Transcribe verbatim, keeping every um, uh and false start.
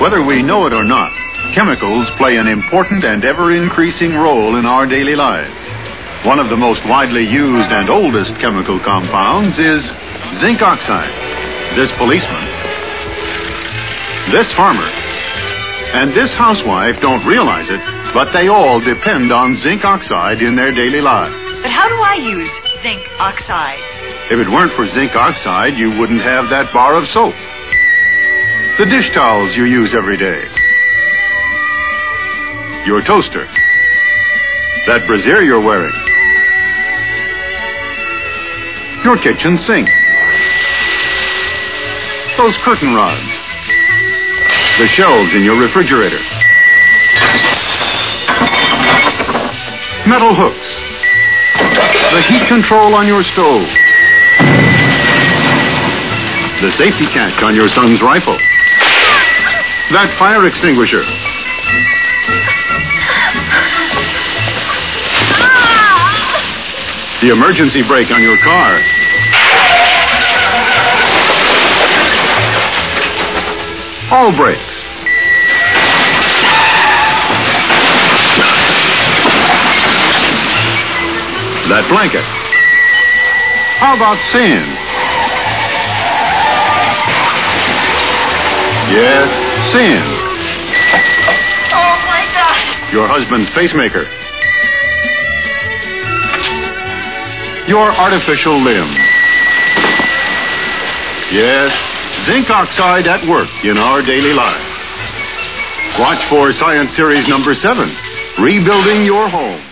Whether we know it or not, chemicals play an important and ever-increasing role in our daily lives. One of the most widely used and oldest chemical compounds is zinc oxide. This policeman, this farmer, and this housewife don't realize it, but they all depend on zinc oxide in their daily lives. But how do I use zinc oxide? If it weren't for zinc oxide, you wouldn't have that bar of soap, the dish towels you use every day, your toaster, that brassiere you're wearing, your kitchen sink, those curtain rods, the shelves in your refrigerator, metal hooks, the heat control on your stove, the safety catch on your son's rifle, that fire extinguisher, the emergency brake on your car, all brakes, that blanket. How about sand? Yes, sand. Oh, my God. Your husband's pacemaker. Your artificial limb. Yes, zinc oxide at work in our daily lives. Watch for Science Series number seven, Rebuilding Your Home.